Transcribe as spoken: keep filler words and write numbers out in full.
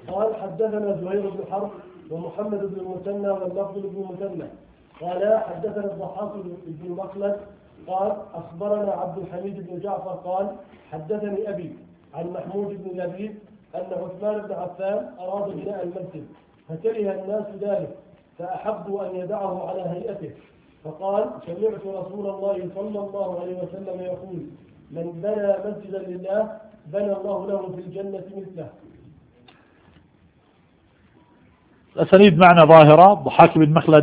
قال حدثنا زهير بن حرب ومحمد بن المثنى واللفظ بن المثنى قال حدثنا الضحاك بن مخلد قال أخبرنا عبد الحميد بن جعفر قال حدثني أبي عن محمود بن لبيد أن عثمان بن عفان أراد بناء المسجد فكره الناس ذلك فأحبوا أن يدعه على هيئته، فقال سمعت رسول الله صلى الله عليه وسلم يقول من بنى مسجدا لله بنى الله له في الجنة مثله. الأسانيد معنا ظاهرة. ضحاك بن مخلد